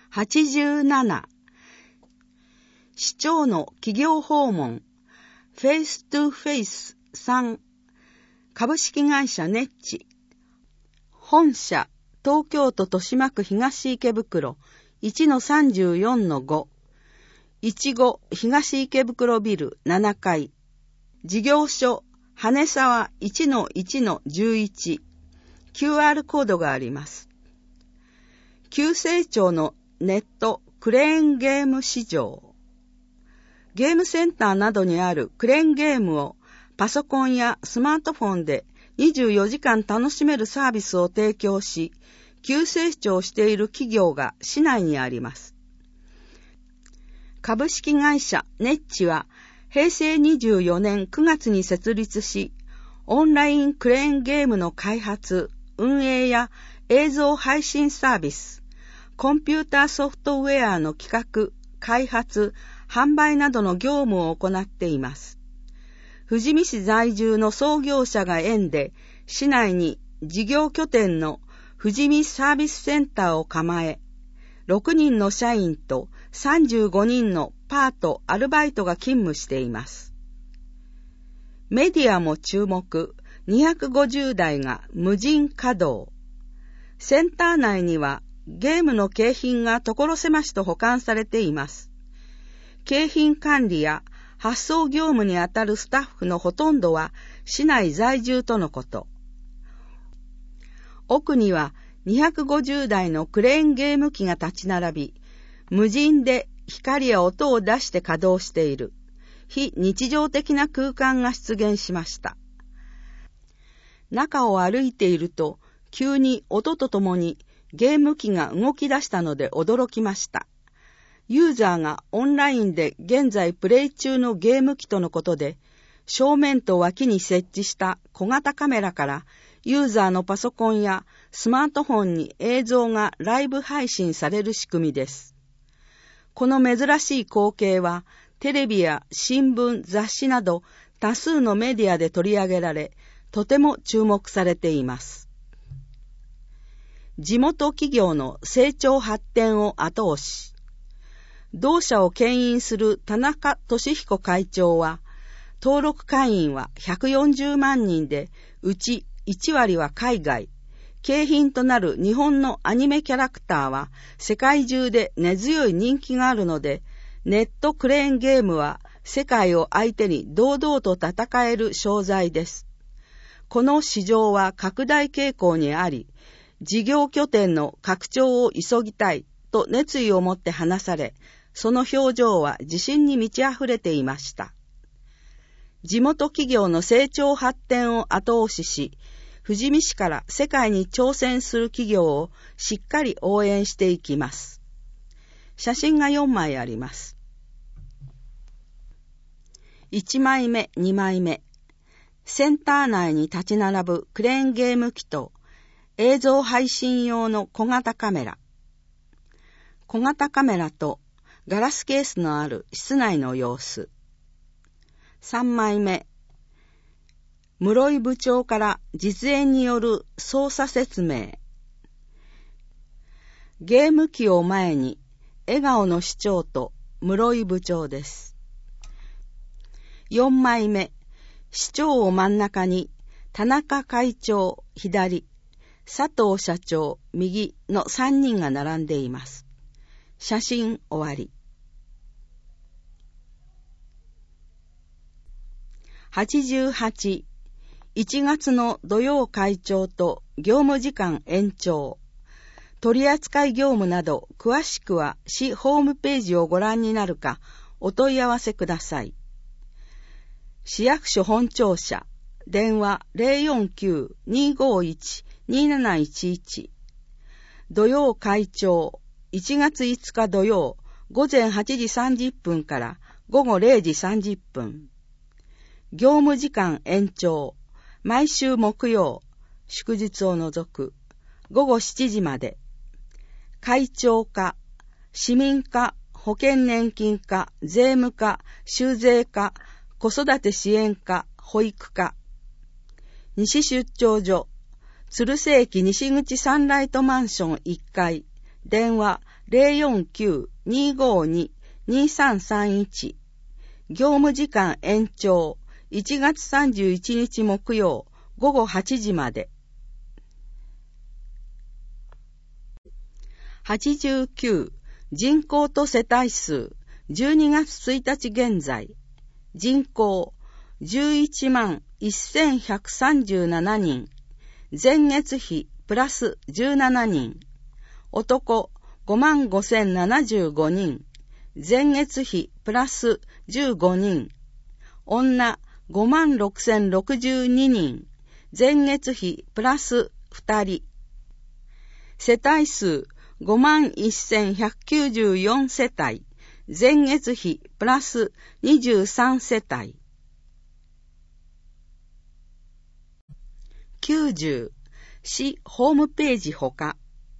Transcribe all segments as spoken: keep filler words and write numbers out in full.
はちじゅうなな、市長の企業訪問、フェイストゥフェイスさん、株式会社ネッチ、本社、東京都豊島区東池袋 いちのさんじゅうよんのご、いちご東池袋ビルななかい、事業所、羽沢 いちのいちのじゅういち、キューアール コードがあります。急成長のネットクレーンゲーム市場。ゲームセンターなどにあるクレーンゲームをパソコンやスマートフォンでにじゅうよじかん楽しめるサービスを提供し、急成長している企業が市内にあります。株式会社ネッチはへいせいにじゅうよねんくがつに設立し、オンラインクレーンゲームの開発、運営や映像配信サービス、コンピューターソフトウェアの企画、開発、販売などの業務を行っています。富士見市在住の創業者が縁で、市内に事業拠点の富士見サービスセンターを構え、ろくにんの社員とさんじゅうごにんのパート・アルバイトが勤務しています。メディアも注目、にひゃくごじゅうだいが無人稼働。センター内にはゲームの景品が所狭しと保管されています。景品管理や発送業務にあたるスタッフのほとんどは市内在住とのこと。奥にはにひゃくごじゅうだいのクレーンゲーム機が立ち並び、無人で光や音を出して稼働している非日常的な空間が出現しました。中を歩いていると急に音とともにゲーム機が動き出したので驚きました。ユーザーがオンラインで現在プレイ中のゲーム機とのことで、正面と脇に設置した小型カメラからユーザーのパソコンやスマートフォンに映像がライブ配信される仕組みです。この珍しい光景はテレビや新聞、雑誌など多数のメディアで取り上げられ、とても注目されています。地元企業の成長発展を後押し。同社を牽引する田中俊彦会長は、登録会員はひゃくよんじゅうまんにんで、うちいちわりは海外、景品となる日本のアニメキャラクターは世界中で根強い人気があるので、ネットクレーンゲームは世界を相手に堂々と戦える商材です。この市場は拡大傾向にあり、事業拠点の拡張を急ぎたいと熱意を持って話され、その表情は自信に満ち溢れていました。地元企業の成長発展を後押しし、富士見市から世界に挑戦する企業をしっかり応援していきます。写真がよんまいあります。いちまいめ、にまいめ。センター内に立ち並ぶクレーンゲーム機と映像配信用の小型カメラ。小型カメラとガラスケースのある室内の様子。さんまいめ。室井部長から実演による操作説明。ゲーム機を前に笑顔の市長と室井部長です。よんまいめ。市長を真ん中に田中会長左、佐藤社長右のさんにんが並んでいます。写真終わり。はちじゅうはち、いちがつの土曜会長と業務時間延長。取扱業務など詳しくは市ホームページをご覧になるかお問い合わせください。市役所本庁舎、電話 ゼロよんきゅう にーごーいち にーなないちいち。土曜会長、いちがついつか土曜、午前はちじさんじゅっぷんから午後れいじさんじゅっぷん。業務時間延長、毎週木曜、祝日を除く、午後しちじまで。会長課、市民課、保険年金課、税務課、州税課、子育て支援課、保育課。西出張所、鶴瀬駅西口サンライトマンションいっかい、電話ゼロよんきゅう にーごーに にーさんさんいち。業務時間延長いちがつさんじゅういちにち木曜ごごはちじまで。はちじゅうきゅう人口と世帯数じゅうにがつついたち現在。人口じゅういちまんせんひゃくさんじゅうななにん。前月比プラスじゅうななにん。男ごまんごせんななじゅうごにん。前月比プラスじゅうごにん。女ごまんろくせんろくじゅうににん。前月比プラスふたり。世帯数ごまんせんひゃくきゅうじゅうよん世帯。前月比プラスにじゅうさん世帯。きゅうじゅう市ホームページほか。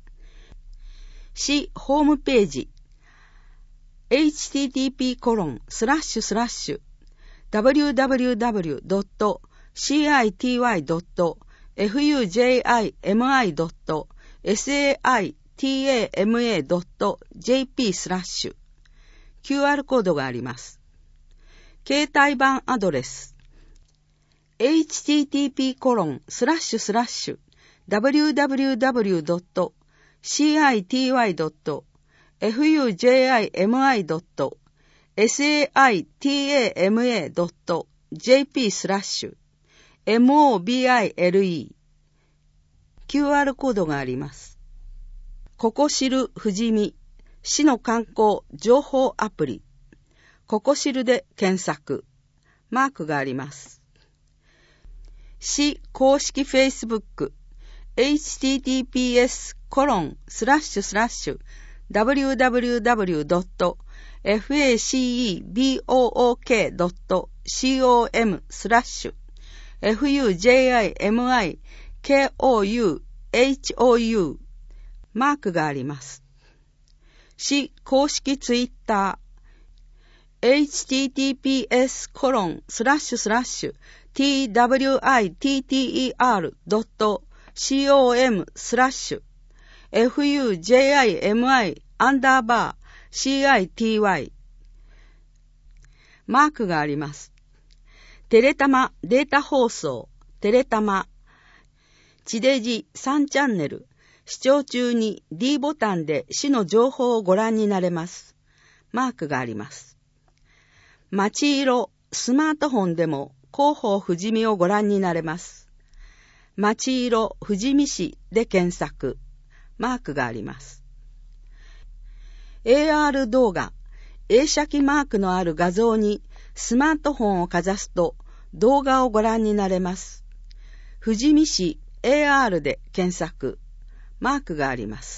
市ホームページ エイチティーティーピーコロンスラッシュスラッシュダブリューダブリューダブリュードットシーアイティーワイドットエフユージェーアイエムアイドットエスエーアイティーエーエムエードットジェーピースラッシュ キューアール コードがあります。携帯版アドレス エイチティーティーピーコロンスラッシュスラッシュダブリューダブリューダブリュードットシーアイティーワイドットエフユージェーアイエムアイドットエスエーアイティーエーエムエードットジェーピースラッシュエムオービーアイエルイー キューアール コードがあります。ここ知る富士見市の観光情報アプリここ知るで検索マークがあります。市公式フェイスブック エイチティーティーピーエスコロンスラッシュスラッシュダブリューダブリューダブリュードットフェイスブックドットコムスラッシュエフユージェーアイエムアイケーオーユーエイチオーユー マークがあります。市公式ツイッター エイチティーティーピーエスコロンスラッシュスラッシュ ティーダブリューアイティーティーイーアールドットコムスラッシュ エフユージェーアイエムアイ アンダーバー シーアイティーワイ マークがあります。テレタマデータ放送テレタマ地デジさんチャンネル視聴中に D ボタンで市の情報をご覧になれます。マークがあります。まちいろスマートフォンでも広報富士見をご覧になれます。まちいろ富士見市で検索マークがあります。エーアール 動画映写機マークのある画像にスマートフォンをかざすと動画をご覧になれます。富士見市 エーアール で検索マークがあります。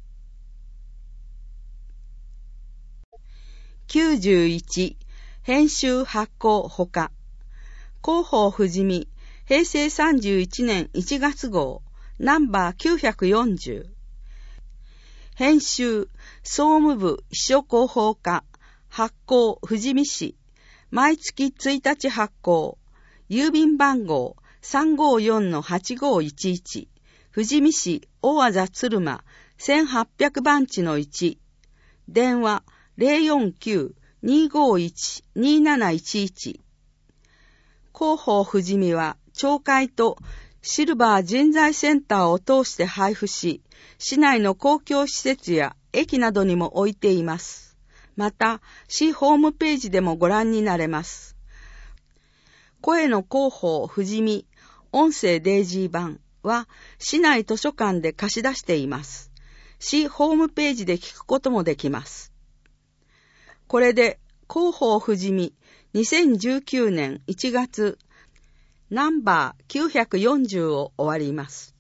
きゅうじゅういち編集発行ほか広報富士見へいせいさんじゅういちねんいちがつ号ナンバーきゅうひゃくよんじゅう編集総務部秘書広報課発行富士見市毎月ついたち発行郵便番号 さんごーよんのはちごーいちいち 富士見市大字鶴間せんはっぴゃくばんちのいち電話 ゼロよんきゅう にーごーいち にーなないちいち 広報富士見は町会とシルバー人材センターを通して配布し市内の公共施設や駅などにも置いています。また市ホームページでもご覧になれます。声の広報富士見音声デイジー版は市内図書館で貸し出しています。市ホームページで聞くこともできます。これで広報富士見にせんじゅうきゅうねんいちがつナンバーきゅうひゃくよんじゅうを終わります。